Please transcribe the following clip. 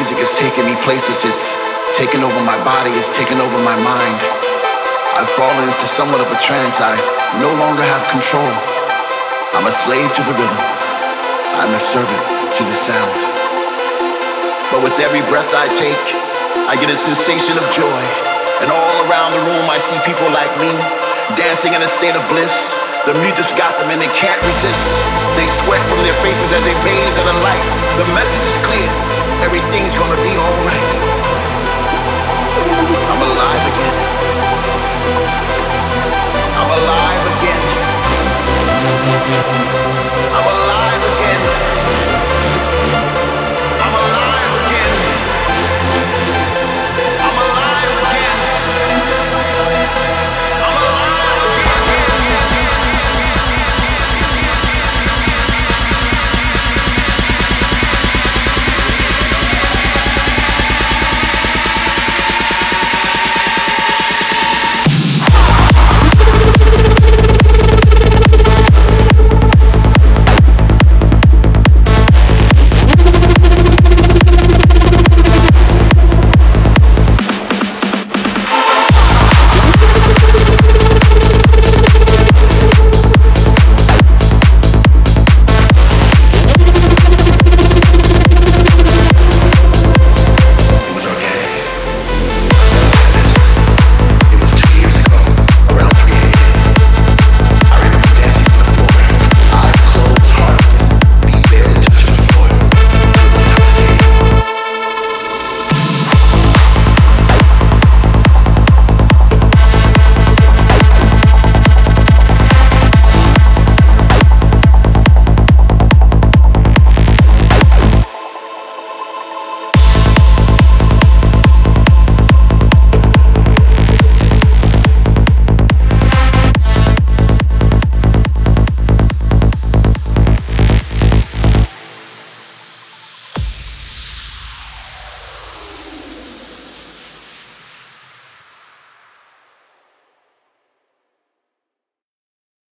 music is taking me places. It's taking over my body, it's taking over my mind. I've fallen into somewhat of a trance. I no longer have control. I'm a slave to the rhythm. I'm a servant to the sound. But with every breath I take, I get a sensation of joy. And all around the room I see people like me, dancing in a state of bliss. The music's got them and they can't resist. They sweat from their faces as they bathe in the light. The message is clear. Everything's gonna be alright.